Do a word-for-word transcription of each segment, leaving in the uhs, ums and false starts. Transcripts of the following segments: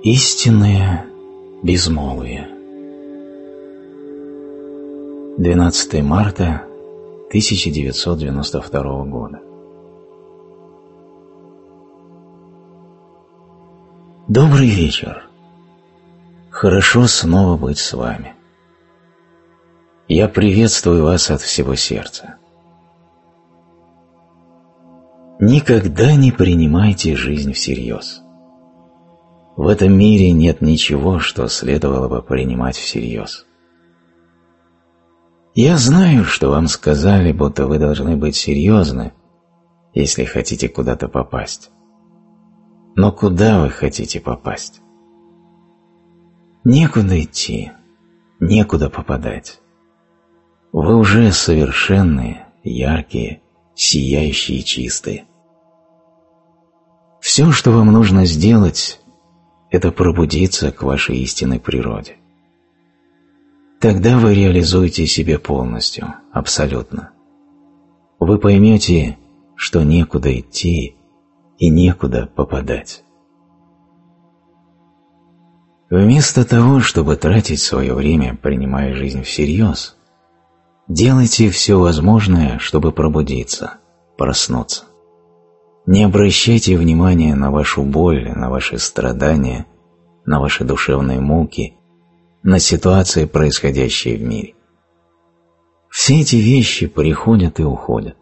Истинное безмолвие. двенадцатое марта тысяча девятьсот девяносто второго года. Добрый вечер. Хорошо снова быть с вами. Я приветствую вас от всего сердца. Никогда не принимайте жизнь всерьез. В этом мире нет ничего, что следовало бы принимать всерьез. Я знаю, что вам сказали, будто вы должны быть серьезны, если хотите куда-то попасть. Но куда вы хотите попасть? Некуда идти, некуда попадать. Вы уже совершенные, яркие, сияющие и чистые. Все, что вам нужно сделать, это пробудиться к вашей истинной природе. Тогда вы реализуете себя полностью, абсолютно. Вы поймете, что некуда идти и некуда попадать. Вместо того, чтобы тратить свое время, принимая жизнь всерьез, делайте все возможное, чтобы пробудиться, проснуться. Не обращайте внимания на вашу боль, на ваши страдания, на ваши душевные муки, на ситуации, происходящие в мире. Все эти вещи приходят и уходят.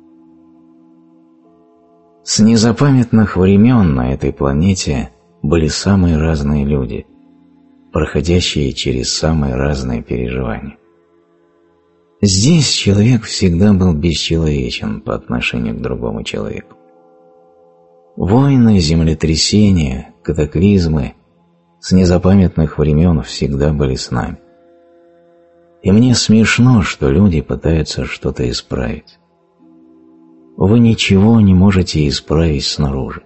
С незапамятных времен на этой планете были самые разные люди, проходящие через самые разные переживания. Здесь человек всегда был бесчеловечен по отношению к другому человеку. Войны, землетрясения, катаклизмы с незапамятных времен всегда были с нами. И мне смешно, что люди пытаются что-то исправить. Вы ничего не можете исправить снаружи.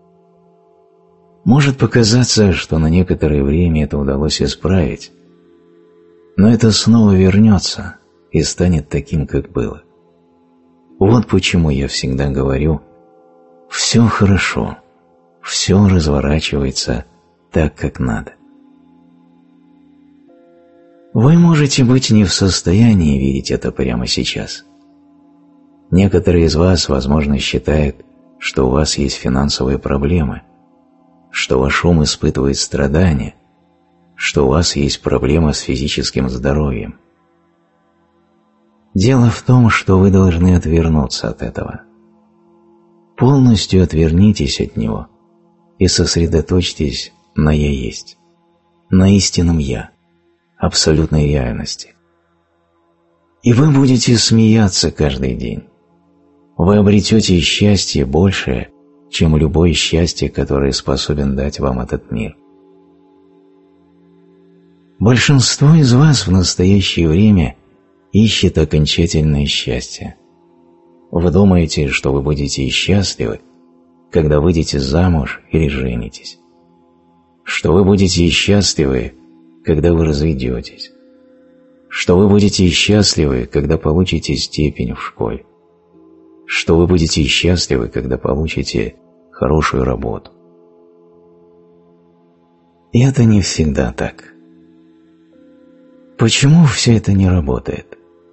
Может показаться, что на некоторое время это удалось исправить, но это снова вернется и станет таким, как было. Вот почему я всегда говорю: все хорошо, все разворачивается так, как надо. Вы можете быть не в состоянии видеть это прямо сейчас. Некоторые из вас, возможно, считают, что у вас есть финансовые проблемы, что ваш ум испытывает страдания, что у вас есть проблема с физическим здоровьем. Дело в том, что вы должны отвернуться от этого. Полностью отвернитесь от него и сосредоточьтесь на «Я есть», на истинном «Я», абсолютной реальности. И вы будете смеяться каждый день. Вы обретете счастье большее, чем любое счастье, которое способен дать вам этот мир. Большинство из вас в настоящее время ищет окончательное счастье. Вы думаете, что вы будете счастливы, когда выйдете замуж или женитесь, что вы будете счастливы, когда вы разведетесь, что вы будете счастливы, когда получите степень в школе, что вы будете счастливы, когда получите хорошую работу. И это не всегда так. Почему все это не работает?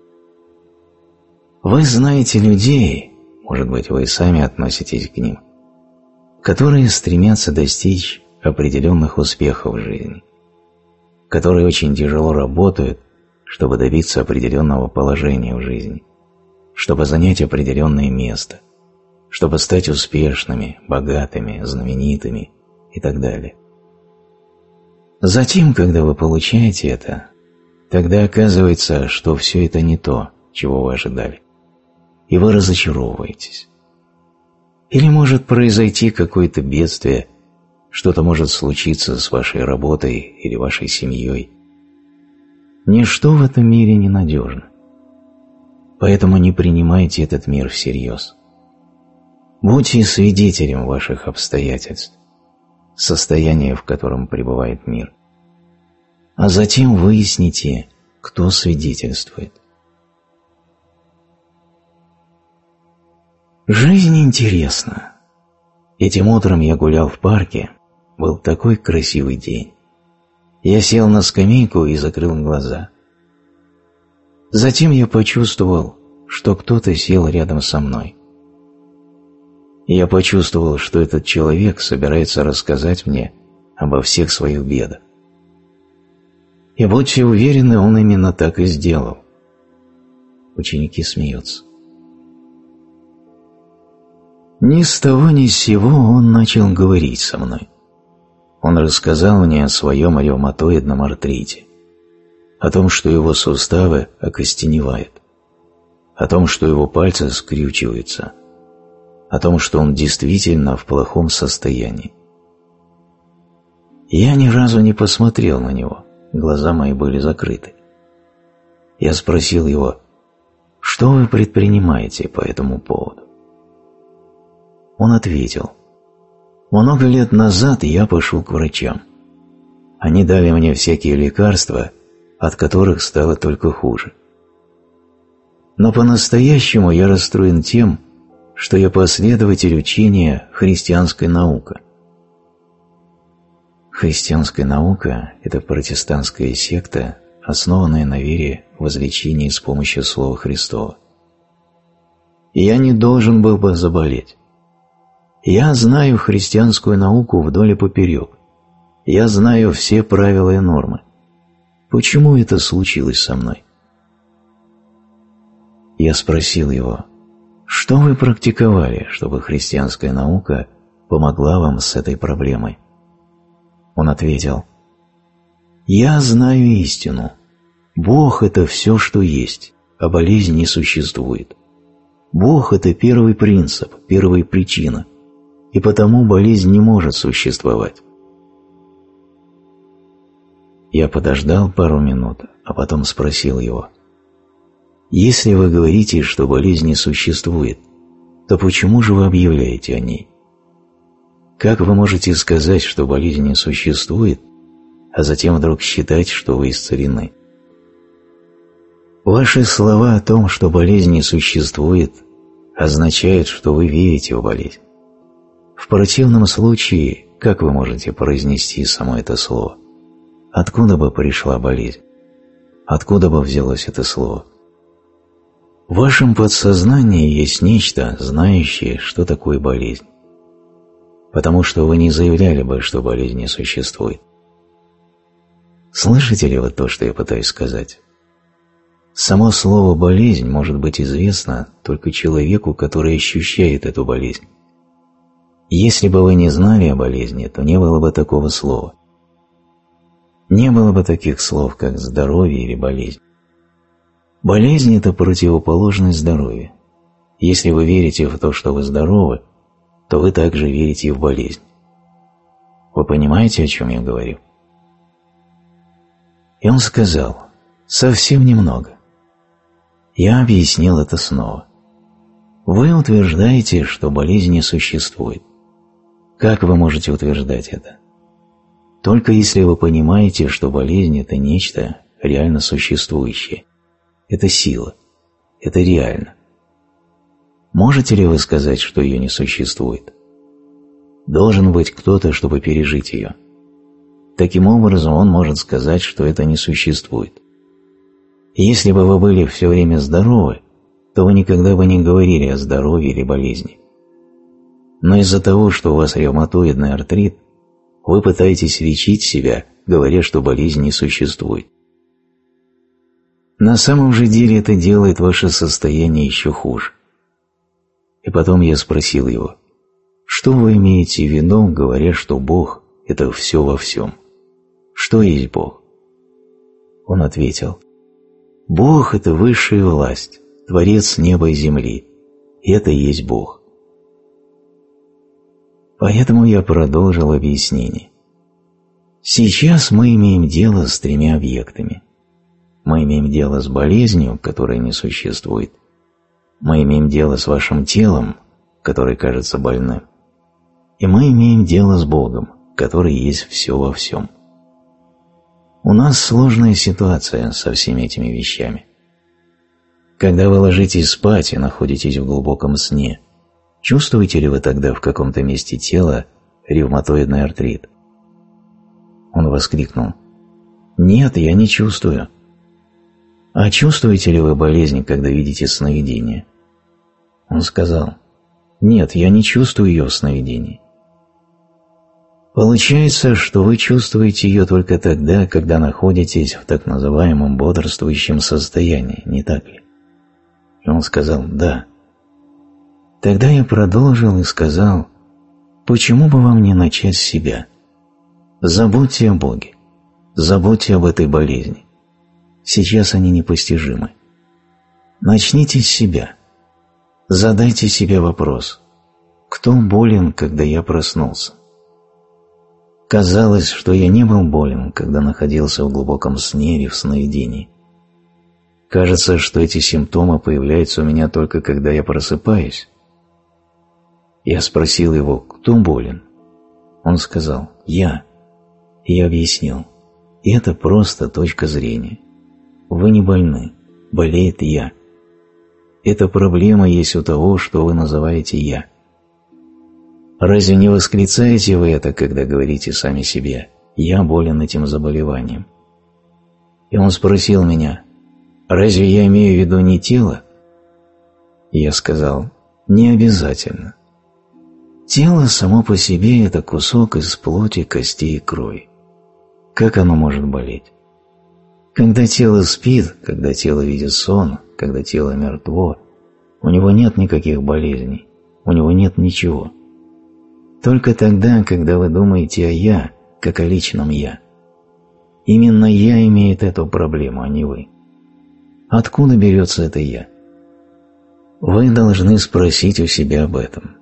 Вы знаете людей, может быть, вы и сами относитесь к ним, которые стремятся достичь определенных успехов в жизни, которые очень тяжело работают, чтобы добиться определенного положения в жизни, чтобы занять определенное место, чтобы стать успешными, богатыми, знаменитыми и так далее. Затем, когда вы получаете это, тогда оказывается, что все это не то, чего вы ожидали, и вы разочаровываетесь. Или может произойти какое-то бедствие, что-то может случиться с вашей работой или вашей семьей. Ничто в этом мире не надежно. Поэтому не принимайте этот мир всерьез. Будьте свидетелем ваших обстоятельств, состояния, в котором пребывает мир. А затем выясните, кто свидетельствует. Жизнь интересна. Этим утром я гулял в парке Был такой красивый день. Я сел на скамейку и закрыл глаза. Затем я почувствовал, что кто-то сел рядом со мной. Я почувствовал, что этот человек собирается рассказать мне обо всех своих бедах. И будьте уверены, он именно так и сделал. Ученики смеются. Ни с того ни с сего он начал говорить со мной. Он рассказал мне о своем ревматоидном артрите, о том, что его суставы окостеневают, о том, что его пальцы скрючиваются, о том, что он действительно в плохом состоянии. Я ни разу не посмотрел на него, глаза мои были закрыты. Я спросил его: «Что вы предпринимаете по этому поводу?» Он ответил: «Много лет назад я пошел к врачам. Они дали мне всякие лекарства, от которых стало только хуже. Но по-настоящему я расстроен тем, что я последователь учения христианской науки». Христианская наука – это протестантская секта, основанная на вере в излечении с помощью Слова Христова. И я не должен был бы заболеть. Я знаю христианскую науку вдоль и поперек. Я знаю все правила и нормы. Почему это случилось со мной? Я спросил его: «Что вы практиковали, чтобы христианская наука помогла вам с этой проблемой?» Он ответил: «Я знаю истину. Бог – это все, что есть, а болезнь не существует. Бог – это первый принцип, первая причина, и потому болезнь не может существовать». Я подождал пару минут, а потом спросил его: «Если вы говорите, что болезнь не существует, то почему же вы объявляете о ней? Как вы можете сказать, что болезнь не существует, а затем вдруг считать, что вы исцелены? Ваши слова о том, что болезнь не существует, означают, что вы верите в болезнь. В противном случае, как вы можете произнести само это слово? Откуда бы пришла болезнь? Откуда бы взялось это слово? В вашем подсознании есть нечто, знающее, что такое болезнь. Потому что вы не заявляли бы, что болезнь не существует. Слышите ли вы то, что я пытаюсь сказать? Само слово «болезнь» может быть известно только человеку, который ощущает эту болезнь. Если бы вы не знали о болезни, то не было бы такого слова. Не было бы таких слов, как «здоровье» или «болезнь». Болезнь – это противоположность здоровью. Если вы верите в то, что вы здоровы, то вы также верите и в болезнь. Вы понимаете, о чем я говорю? И он сказал: «Совсем немного». Я объяснил это снова. Вы утверждаете, что болезнь не существует. Как вы можете утверждать это? Только если вы понимаете, что болезнь – это нечто реально существующее. Это сила. Это реально. Можете ли вы сказать, что ее не существует? Должен быть кто-то, чтобы пережить ее. Таким образом, он может сказать, что это не существует. И если бы вы были все время здоровы, то вы никогда бы не говорили о здоровье или болезни. Но из-за того, что у вас ревматоидный артрит, вы пытаетесь лечить себя, говоря, что болезнь не существует. На самом же деле это делает ваше состояние еще хуже. И потом я спросил его: «Что вы имеете в виду, говоря, что Бог – это все во всем? Что есть Бог?» Он ответил: «Бог – это высшая власть, Творец неба и земли. Это и есть Бог». Поэтому я продолжил объяснение. Сейчас мы имеем дело с тремя объектами. Мы имеем дело с болезнью, которая не существует. Мы имеем дело с вашим телом, которое кажется больным. И мы имеем дело с Богом, который есть все во всем. У нас сложная ситуация со всеми этими вещами. Когда вы ложитесь спать и находитесь в глубоком сне, чувствуете ли вы тогда в каком-то месте тела ревматоидный артрит? Он воскликнул: «Нет, я не чувствую». «А чувствуете ли вы болезнь, когда видите сновидение?» Он сказал: «Нет, я не чувствую ее в сновидении». Получается, что вы чувствуете ее только тогда, когда находитесь в так называемом бодрствующем состоянии, не так ли? И он сказал: «Да». Тогда я продолжил и сказал: «Почему бы вам не начать с себя? Забудьте о Боге, забудьте об этой болезни. Сейчас они непостижимы. Начните с себя. Задайте себе вопрос: кто болен, когда я проснулся? Казалось, что я не был болен, когда находился в глубоком сне или в сновидении. Кажется, что эти симптомы появляются у меня только когда я просыпаюсь». Я спросил его: «Кто болен?» Он сказал: «Я». И я объяснил: «Это просто точка зрения. Вы не больны, болеет я. Эта проблема есть у того, что вы называете «я». Разве не восклицаете вы это, когда говорите сами себе: «Я болен этим заболеванием»?» И он спросил меня: «Разве я имею в виду не тело?» И я сказал: «Не обязательно. Тело само по себе – это кусок из плоти, костей и крови. Как оно может болеть? Когда тело спит, когда тело видит сон, когда тело мертво, у него нет никаких болезней, у него нет ничего. Только тогда, когда вы думаете о «я», как о личном «я». Именно «я» имеет эту проблему, а не вы. Откуда берется это «я»? Вы должны спросить у себя об этом.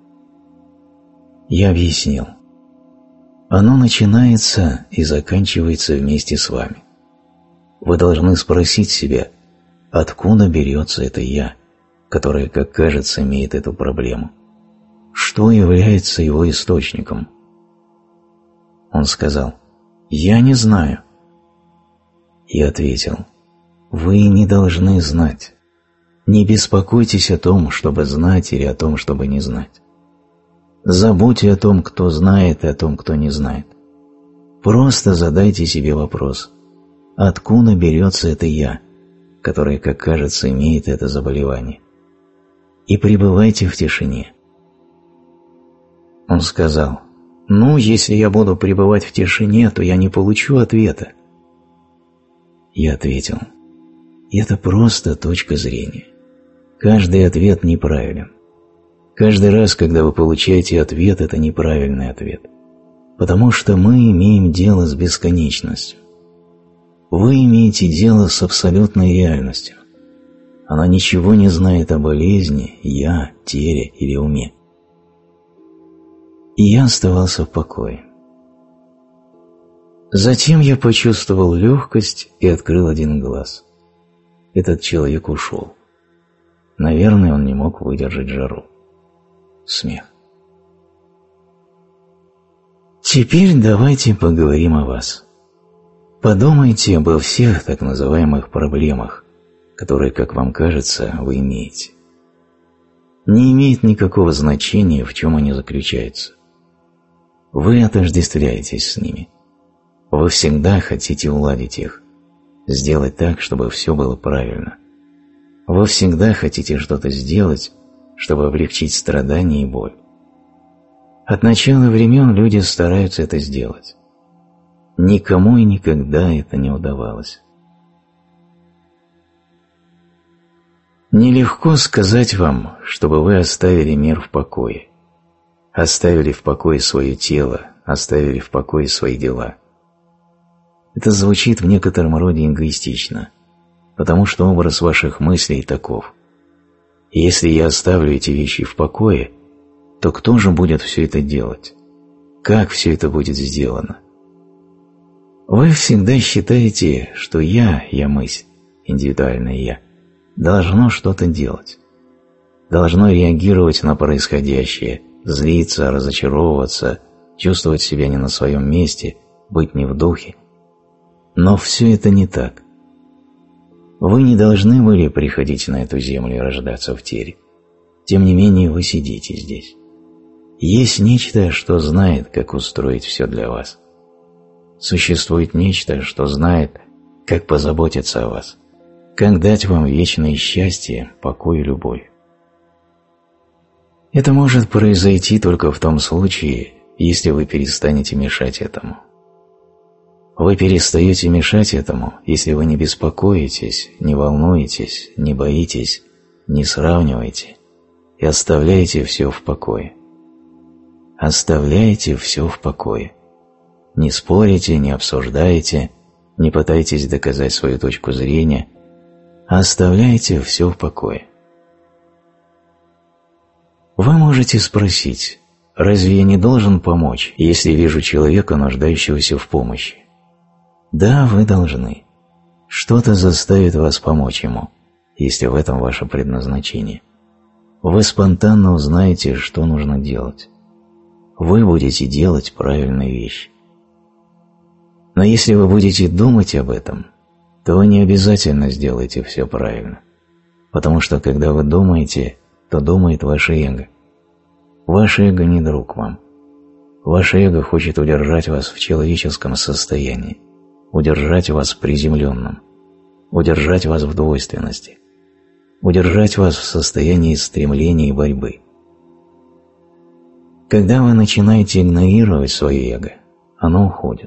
Я объяснил. Оно начинается и заканчивается вместе с вами. Вы должны спросить себя, откуда берется это «я», которое, как кажется, имеет эту проблему. Что является его источником? Он сказал: «Я не знаю». Я ответил: «Вы не должны знать. Не беспокойтесь о том, чтобы знать, или о том, чтобы не знать. Забудьте о том, кто знает, и о том, кто не знает. Просто задайте себе вопрос: откуда берется это «я», которое, как кажется, имеет это заболевание? И пребывайте в тишине». Он сказал: «Ну, если я буду пребывать в тишине, то я не получу ответа». Я ответил: «Это просто точка зрения. Каждый ответ неправилен. Каждый раз, когда вы получаете ответ, это неправильный ответ, потому что мы имеем дело с бесконечностью. Вы имеете дело с абсолютной реальностью. Она ничего не знает о болезни, «я», теле или уме». И я оставался в покое. Затем я почувствовал легкость и открыл один глаз. Этот человек ушел. Наверное, он не мог выдержать жару. Смех. Теперь давайте поговорим о вас. Подумайте обо всех так называемых проблемах, которые, как вам кажется, вы имеете. Не имеет никакого значения, в чем они заключаются. Вы отождествляетесь с ними. Вы всегда хотите уладить их, сделать так, чтобы все было правильно. Вы всегда хотите что-то сделать, чтобы облегчить страдания и боль. От начала времен люди стараются это сделать. Никому и никогда это не удавалось. Нелегко сказать вам, чтобы вы оставили мир в покое, оставили в покое свое тело, оставили в покое свои дела. Это звучит в некотором роде эгоистично, потому что образ ваших мыслей таков. Если я оставлю эти вещи в покое, то кто же будет все это делать? Как все это будет сделано? Вы всегда считаете, что я, я мысль, индивидуальное я, должно что-то делать, должно реагировать на происходящее, злиться, разочаровываться, чувствовать себя не на своем месте, быть не в духе. Но все это не так. Вы не должны были приходить на эту землю и рождаться в теле. Тем не менее, вы сидите здесь. Есть нечто, что знает, как устроить все для вас. существует нечто, что знает, как позаботиться о вас, как дать вам вечное счастье, покой и любовь. Это может произойти только в том случае, если вы перестанете мешать этому. Вы перестаете мешать этому, если вы не беспокоитесь, не волнуетесь, не боитесь, не сравниваете и оставляете все в покое. Оставляете все в покое. Не спорите, не обсуждаете, не пытайтесь доказать свою точку зрения, а оставляете все в покое. Вы можете спросить: разве я не должен помочь, если вижу человека, нуждающегося в помощи? Да, вы должны. Что-то заставит вас помочь ему, если в этом ваше предназначение. Вы спонтанно узнаете, что нужно делать. Вы будете делать правильные вещи. Но если вы будете думать об этом, то вы не обязательно сделаете все правильно, потому что когда вы думаете, то думает ваше эго. Ваше эго не друг вам. Ваше эго хочет удержать вас в человеческом состоянии, удержать вас приземленным, удержать вас в двойственности, удержать вас в состоянии стремления и борьбы. Когда вы начинаете игнорировать свое эго, оно уходит.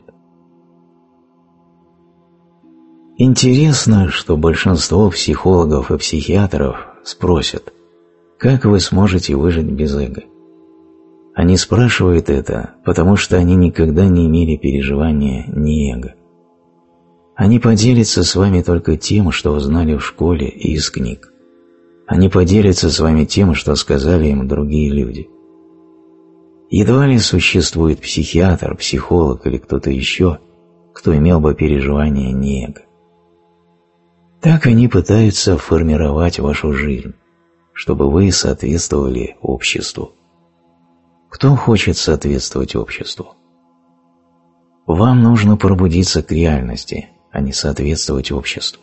Интересно, что большинство психологов и психиатров спросят: как вы сможете выжить без эго? Они спрашивают это, потому что они никогда не имели переживания ни эго. Они поделятся с вами только тем, что узнали в школе и из книг. Они поделятся с вами тем, что сказали им другие люди. Едва ли существует психиатр, психолог или кто-то еще, кто имел бы переживания не эго. Так они пытаются формировать вашу жизнь, чтобы вы соответствовали обществу. Кто хочет соответствовать обществу? Вам нужно пробудиться к реальности, а не соответствовать обществу.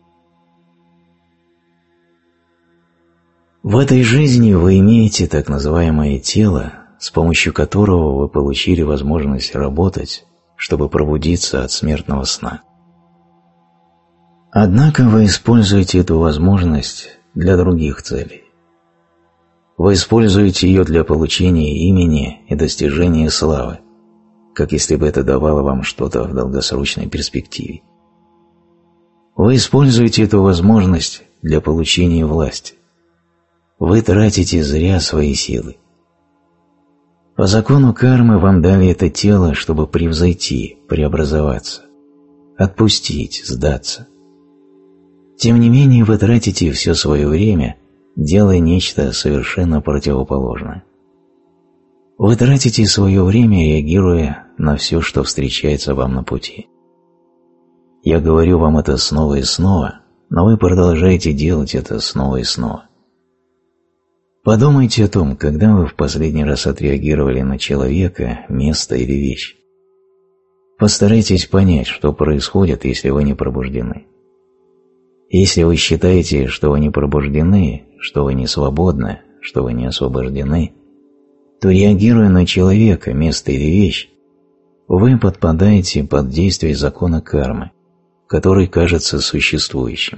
В этой жизни вы имеете так называемое тело, с помощью которого вы получили возможность работать, чтобы пробудиться от смертного сна. Однако вы используете эту возможность для других целей. Вы используете ее для получения имени и достижения славы, как если бы это давало вам что-то в долгосрочной перспективе. Вы используете эту возможность для получения власти. Вы тратите зря свои силы. По закону кармы вам дали это тело, чтобы превзойти, преобразоваться, отпустить, сдаться. Тем не менее, вы тратите все свое время, делая нечто совершенно противоположное. Вы тратите свое время, реагируя на все, что встречается вам на пути. Я говорю вам это снова и снова, но вы продолжаете делать это снова и снова. Подумайте о том, когда вы в последний раз отреагировали на человека, место или вещь. Постарайтесь понять, что происходит, если вы не пробуждены. Если вы считаете, что вы не пробуждены, что вы не свободны, что вы не освобождены, то, реагируя на человека, место или вещь, вы подпадаете под действие закона кармы, который кажется существующим.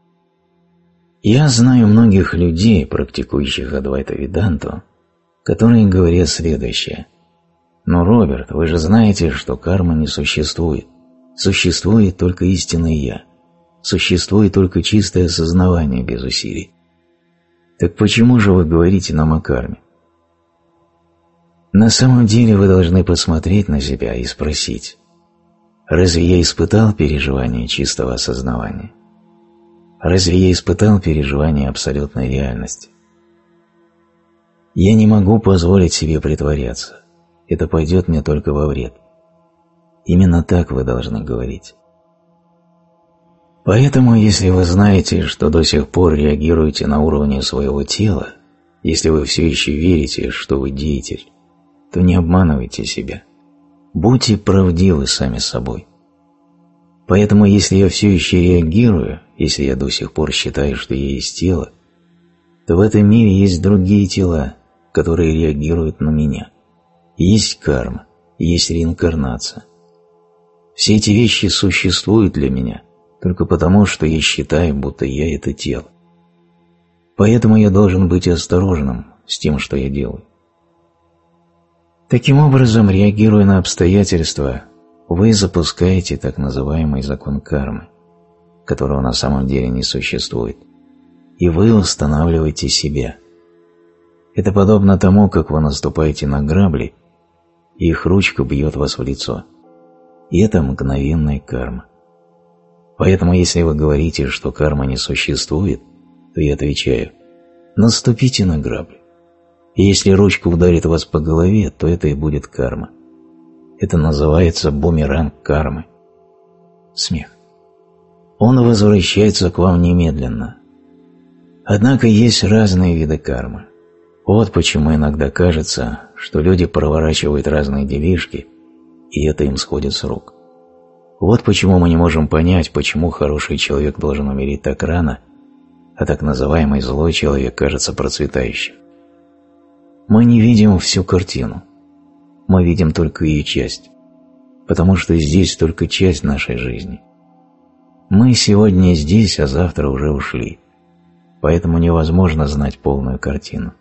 Я знаю многих людей, практикующих Адвайта-веданту, которые говорят следующее: «Но, Роберт, вы же знаете, что карма не существует. Существует только истинное Я. Существует только чистое осознавание без усилий. Так почему же вы говорите нам о карме?» На самом деле вы должны посмотреть на себя и спросить: разве я испытал переживание чистого осознавания? Разве я испытал переживание абсолютной реальности? Я не могу позволить себе притворяться. Это пойдет мне только во вред. Именно так вы должны говорить. Поэтому, если вы знаете, что до сих пор реагируете на уровне своего тела, если вы все еще верите, что вы деятель, то не обманывайте себя. Будьте правдивы сами с собой. Поэтому, если я все еще реагирую, если я до сих пор считаю, что я есть тело, то в этом мире есть другие тела, которые реагируют на меня. Есть карма, есть реинкарнация. Все эти вещи существуют для меня только потому, что я считаю, будто я – это тело. Поэтому я должен быть осторожным с тем, что я делаю. Таким образом, реагируя на обстоятельства, вы запускаете так называемый закон кармы, которого на самом деле не существует, и вы устанавливаете себя. Это подобно тому, как вы наступаете на грабли, и их ручка бьет вас в лицо. И это мгновенная карма. Поэтому, если вы говорите, что карма не существует, то я отвечаю: наступите на грабли. И если ручка ударит вас по голове, то это и будет карма. Это называется бумеранг кармы. Смех. Он возвращается к вам немедленно. Однако есть разные виды кармы. Вот почему иногда кажется, что люди проворачивают разные делишки, и это им сходит с рук. Вот почему мы не можем понять, почему хороший человек должен умереть так рано, а так называемый злой человек кажется процветающим. Мы не видим всю картину. Мы видим только ее часть, потому что здесь только часть нашей жизни. Мы сегодня здесь, а завтра уже ушли, поэтому невозможно знать полную картину.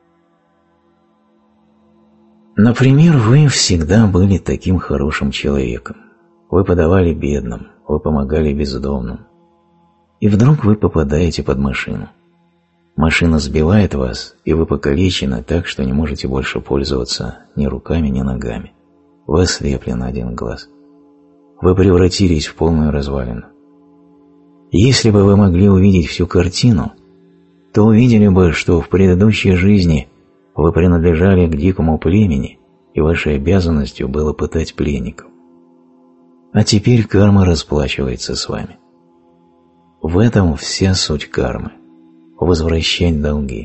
Например, вы всегда были таким хорошим человеком. Вы подавали бедным, вы помогали бездомным. И вдруг вы попадаете под машину. Машина сбивает вас, и вы покалечены так, что не можете больше пользоваться ни руками, ни ногами. Вы ослепли на один глаз. Вы превратились в полную развалину. Если бы вы могли увидеть всю картину, то увидели бы, что в предыдущей жизни вы принадлежали к дикому племени, и вашей обязанностью было пытать пленников. А теперь карма расплачивается с вами. В этом вся суть кармы – возвращать долги.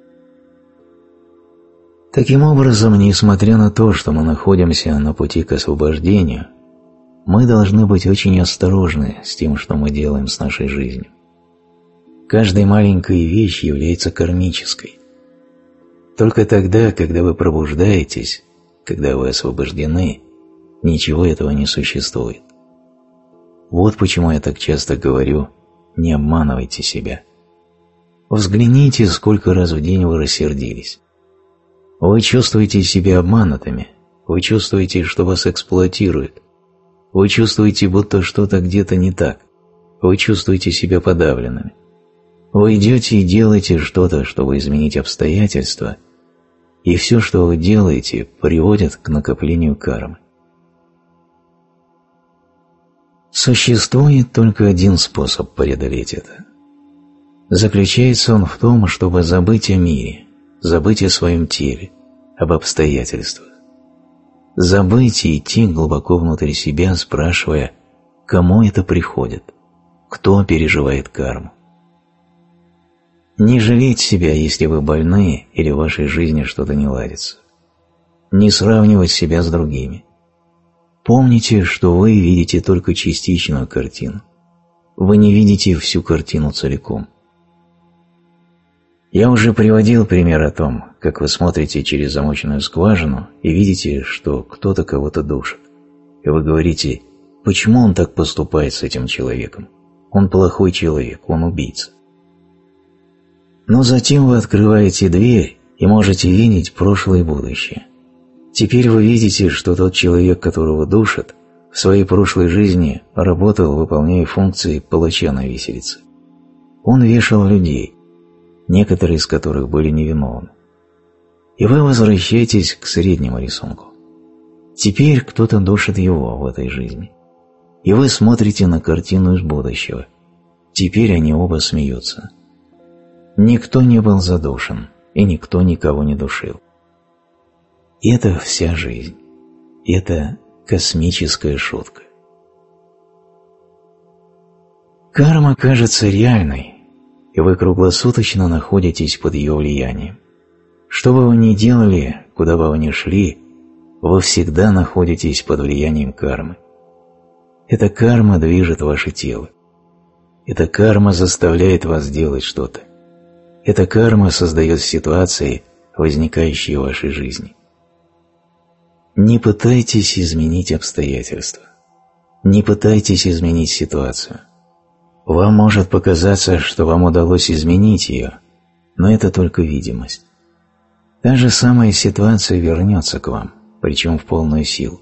Таким образом, несмотря на то, что мы находимся на пути к освобождению, мы должны быть очень осторожны с тем, что мы делаем с нашей жизнью. Каждая маленькая вещь является кармической. Только тогда, когда вы пробуждаетесь, когда вы освобождены, ничего этого не существует. Вот почему я так часто говорю: не обманывайте себя. Взгляните, сколько раз в день вы рассердились. Вы чувствуете себя обманутыми, вы чувствуете, что вас эксплуатируют, вы чувствуете, будто что-то где-то не так, вы чувствуете себя подавленными. Вы идете и делаете что-то, чтобы изменить обстоятельства, и все, что вы делаете, приводит к накоплению кармы. Существует только один способ преодолеть это. Заключается он в том, чтобы забыть о мире, забыть о своем теле, об обстоятельствах. Забыть и идти глубоко внутрь себя, спрашивая, кому это приходит, кто переживает карму. Не жалеть себя, если вы больны или в вашей жизни что-то не ладится. Не сравнивать себя с другими. Помните, что вы видите только частичную картину. Вы не видите всю картину целиком. Я уже приводил пример о том, как вы смотрите через замочную скважину и видите, что кто-то кого-то душит. И вы говорите: почему он так поступает с этим человеком? Он плохой человек, он убийца. Но затем вы открываете дверь и можете видеть прошлое и будущее. Теперь вы видите, что тот человек, которого душат, в своей прошлой жизни работал, выполняя функции палача на виселице. Он вешал людей, некоторые из которых были невиновны. И вы возвращаетесь к среднему рисунку. Теперь кто-то душит его в этой жизни. И вы смотрите на картину из будущего. Теперь они оба смеются. Никто не был задушен, и никто никого не душил. Это вся жизнь. Это космическая шутка. Карма кажется реальной, и вы круглосуточно находитесь под ее влиянием. Что бы вы ни делали, куда бы вы ни шли, вы всегда находитесь под влиянием кармы. Эта карма движет ваше тело. Эта карма заставляет вас делать что-то. Эта карма создает ситуации, возникающие в вашей жизни. Не пытайтесь изменить обстоятельства. Не пытайтесь изменить ситуацию. Вам может показаться, что вам удалось изменить ее, но это только видимость. Та же самая ситуация вернется к вам, причем в полную силу.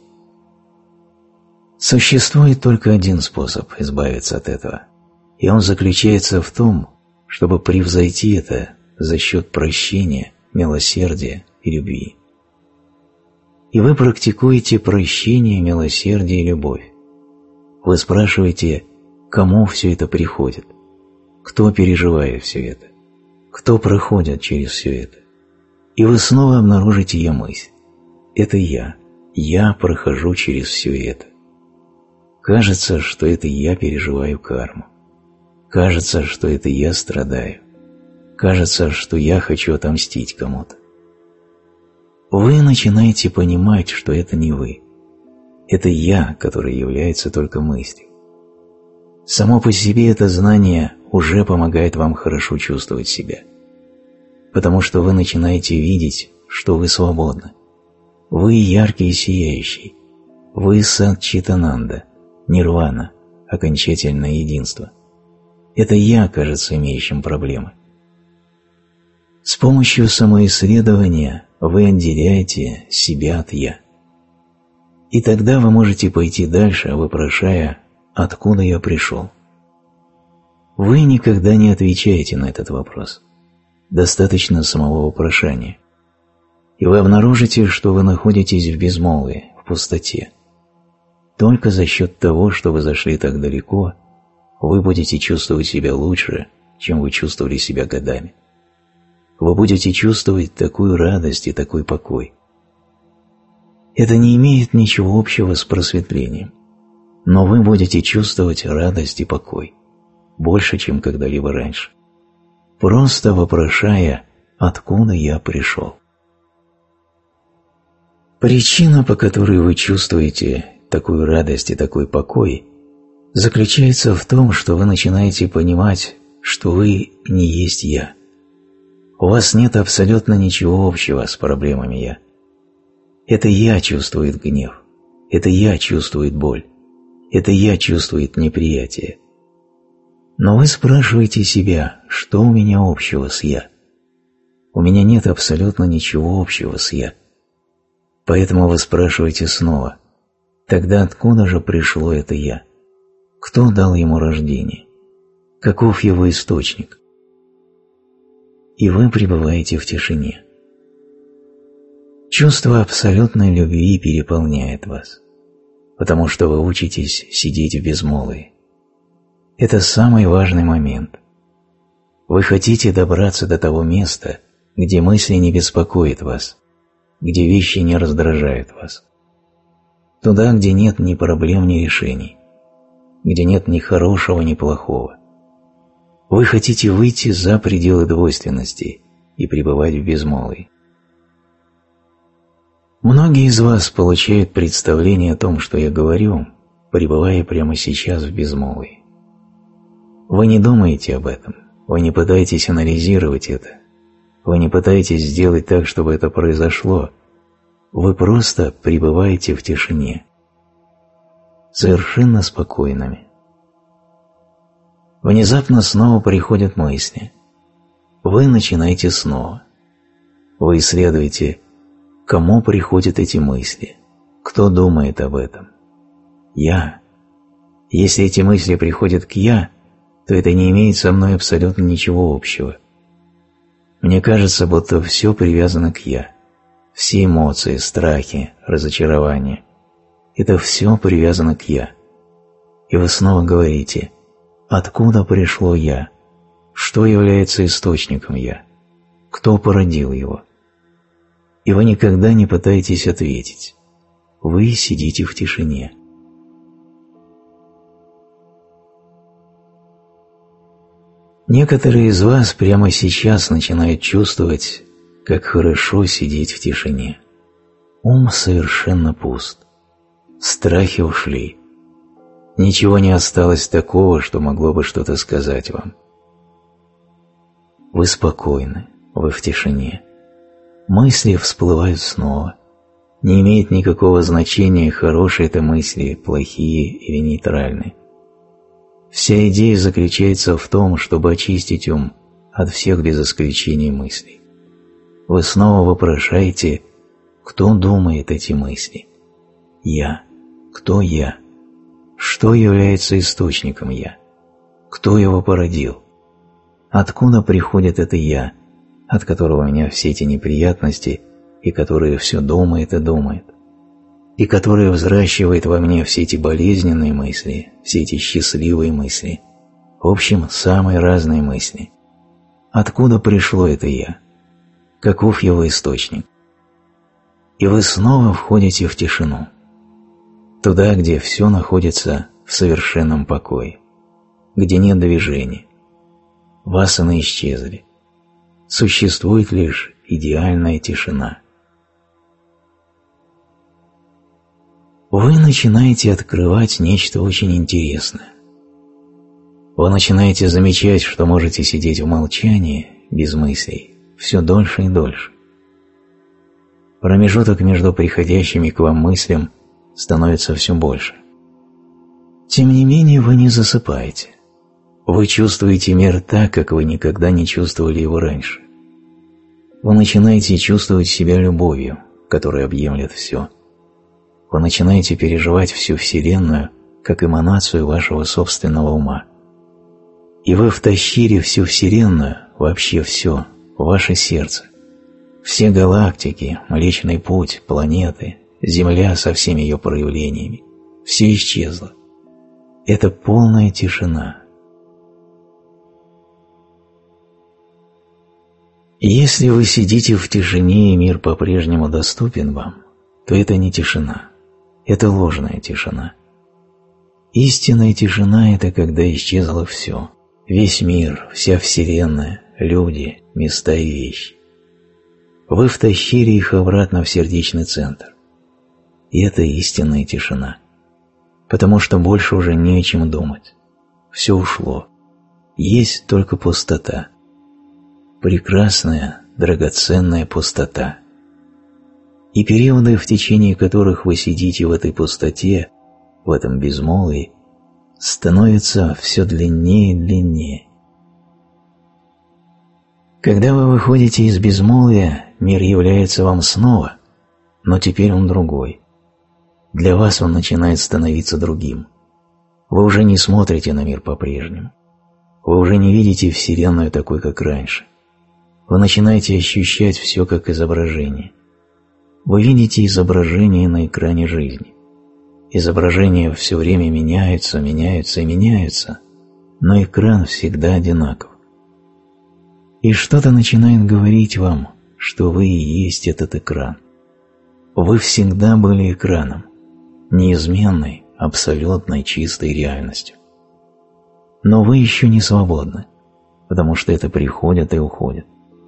Существует только один способ избавиться от этого, и он заключается в том, чтобы превзойти это за счет прощения, милосердия и любви. И вы практикуете прощение, милосердие и любовь. Вы спрашиваете, кому все это приходит, кто переживает все это, кто проходит через все это. И вы снова обнаружите я мысль. Это я. Я прохожу через все это. Кажется, что это я переживаю карму. Кажется, что это я страдаю. Кажется, что я хочу отомстить кому-то. Вы начинаете понимать, что это не вы. Это я, который является только мыслью. Само по себе это знание уже помогает вам хорошо чувствовать себя. Потому что вы начинаете видеть, что вы свободны. Вы яркий и сияющий. Вы Сатчитананда, нирвана, окончательное единство. Это я, кажется, имеющим проблемы. С помощью самоисследования вы отделяете себя от «я». И тогда вы можете пойти дальше, вопрошая, откуда я пришел. Вы никогда не отвечаете на этот вопрос. Достаточно самого вопрошания. И вы обнаружите, что вы находитесь в безмолвии, в пустоте. Только за счет того, что вы зашли так далеко, вы будете чувствовать себя лучше, чем вы чувствовали себя годами. Вы будете чувствовать такую радость и такой покой. Это не имеет ничего общего с просветлением, но вы будете чувствовать радость и покой, больше, чем когда-либо раньше, просто вопрошая, откуда я пришел. Причина, по которой вы чувствуете такую радость и такой покой, заключается в том, что вы начинаете понимать, что вы не есть «я». У вас нет абсолютно ничего общего с проблемами «я». Это «я» чувствует гнев, это «я» чувствует боль, это «я» чувствует неприятие. Но вы спрашиваете себя, что у меня общего с «я». У меня нет абсолютно ничего общего с «я». Поэтому вы спрашиваете снова, тогда откуда же пришло это «я»? Кто дал ему рождение? Каков его источник? И вы пребываете в тишине. Чувство абсолютной любви переполняет вас, потому что вы учитесь сидеть в безмолвии. Это самый важный момент. Вы хотите добраться до того места, где мысли не беспокоят вас, где вещи не раздражают вас. Туда, где нет ни проблем, ни решений, где нет ни хорошего, ни плохого. Вы хотите выйти за пределы двойственности и пребывать в безмолвии. Многие из вас получают представление о том, что я говорю, пребывая прямо сейчас в безмолвии. Вы не думаете об этом, вы не пытаетесь анализировать это, вы не пытаетесь сделать так, чтобы это произошло, вы просто пребываете в тишине, совершенно спокойными. Внезапно снова приходят мысли. Вы начинаете снова. Вы исследуете, кому приходят эти мысли, кто думает об этом. Я. Если эти мысли приходят к «я», то это не имеет со мной абсолютно ничего общего. Мне кажется, будто все привязано к «я». Все эмоции, страхи, разочарования – это все привязано к «я». И вы снова говорите, откуда пришло «я», что является источником «я», кто породил его. И вы никогда не пытаетесь ответить. Вы сидите в тишине. Некоторые из вас прямо сейчас начинают чувствовать, как хорошо сидеть в тишине. Ум совершенно пуст. Страхи ушли. Ничего не осталось такого, что могло бы что-то сказать вам. Вы спокойны, вы в тишине. Мысли всплывают снова. Не имеет никакого значения, хорошие это мысли, плохие или нейтральные. Вся идея заключается в том, чтобы очистить ум от всех без исключения мыслей. Вы снова вопрошаете, кто думает эти мысли? Я. Кто я? Что является источником я? Кто его породил? Откуда приходит это я, от которого у меня все эти неприятности, и который все думает и думает, и который взращивает во мне все эти болезненные мысли, все эти счастливые мысли, в общем, самые разные мысли. Откуда пришло это я? Каков его источник? И вы снова входите в тишину, туда, где все находится в совершенном покое, где нет движения. Васаны исчезли. Существует лишь идеальная тишина. Вы начинаете открывать нечто очень интересное. Вы начинаете замечать, что можете сидеть в молчании, без мыслей, все дольше и дольше. Промежуток между приходящими к вам мыслям становится все больше. Тем не менее, вы не засыпаете. Вы чувствуете мир так, как вы никогда не чувствовали его раньше. Вы начинаете чувствовать себя любовью, которая объемлет все. Вы начинаете переживать всю Вселенную как эманацию вашего собственного ума. И вы втащили всю Вселенную, вообще все, в ваше сердце. Все галактики, Млечный Путь, планеты, Земля со всеми ее проявлениями. Все исчезло. Это полная тишина. Если вы сидите в тишине и мир по-прежнему доступен вам, то это не тишина. Это ложная тишина. Истинная тишина – это когда исчезло все. Весь мир, вся Вселенная, люди, места и вещи. Вы втащили их обратно в сердечный центр. И это истинная тишина. Потому что больше уже не о чем думать. Все ушло. Есть только пустота. Прекрасная, драгоценная пустота. И периоды, в течение которых вы сидите в этой пустоте, в этом безмолвии, становятся все длиннее и длиннее. Когда вы выходите из безмолвия, мир является вам снова, но теперь он другой. Для вас он начинает становиться другим. Вы уже не смотрите на мир по-прежнему. Вы уже не видите Вселенную такой, как раньше. Вы начинаете ощущать все как изображение. Вы видите изображение на экране жизни. Изображения все время меняются, меняются и меняются, но экран всегда одинаков. И что-то начинает говорить вам, что вы и есть этот экран. Вы всегда были экраном, неизменной, абсолютной, чистой реальностью. Но вы еще не свободны, потому что это приходит и уходит.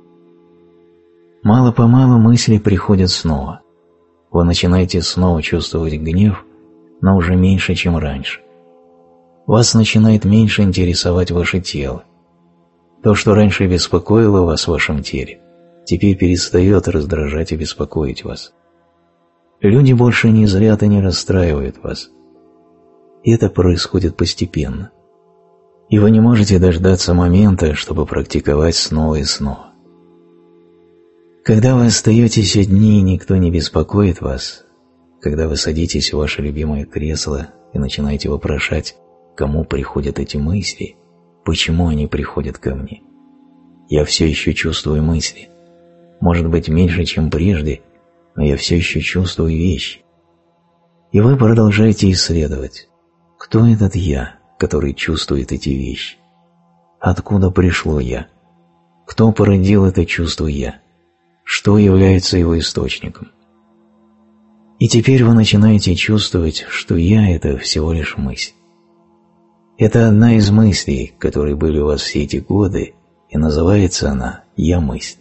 Мало-помалу мысли приходят снова. Вы начинаете снова чувствовать гнев, но уже меньше, чем раньше. Вас начинает меньше интересовать ваше тело. То, что раньше беспокоило вас в вашем теле, теперь перестает раздражать и беспокоить вас. Люди больше не злят и не расстраивают вас. И это происходит постепенно. И вы не можете дождаться момента, чтобы практиковать снова и снова. Когда вы остаетесь одни и никто не беспокоит вас, когда вы садитесь в ваше любимое кресло и начинаете вопрошать, кому приходят эти мысли, почему они приходят ко мне. Я все еще чувствую мысли. Может быть, меньше, чем прежде, но я все еще чувствую вещи. И вы продолжаете исследовать, кто этот я, который чувствует эти вещи. Откуда пришло я? Кто породил это чувство я? Что является его источником? И теперь вы начинаете чувствовать, что я – это всего лишь мысль. Это одна из мыслей, которые были у вас все эти годы, и называется она «я-мысль».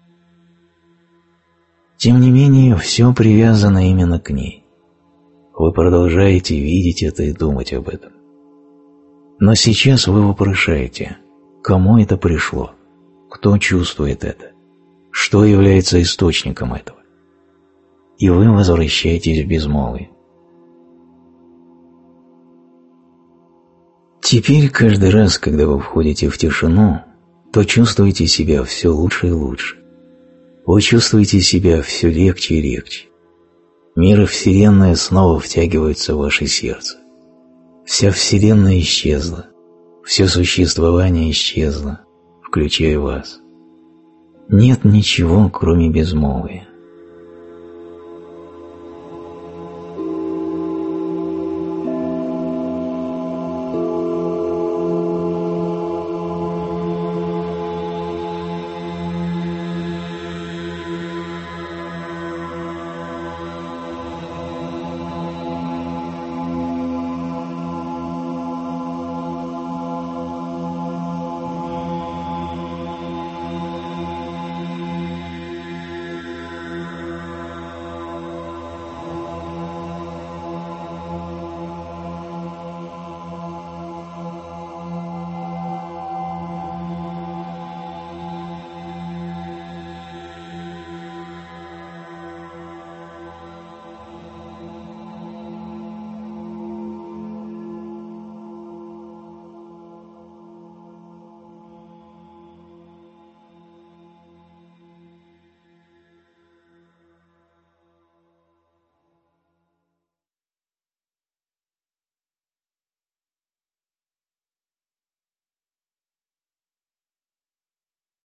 Тем не менее, все привязано именно к ней. Вы продолжаете видеть это и думать об этом. Но сейчас вы вопрошаете, кому это пришло, кто чувствует это, что является источником этого. и вы возвращаетесь в безмолвие. Теперь каждый раз, когда вы входите в тишину, то чувствуете себя все лучше и лучше. Вы чувствуете себя все легче и легче. Мир и Вселенная снова втягиваются в ваше сердце. Вся Вселенная исчезла, все существование исчезло, включая вас. Нет ничего, кроме безмолвия.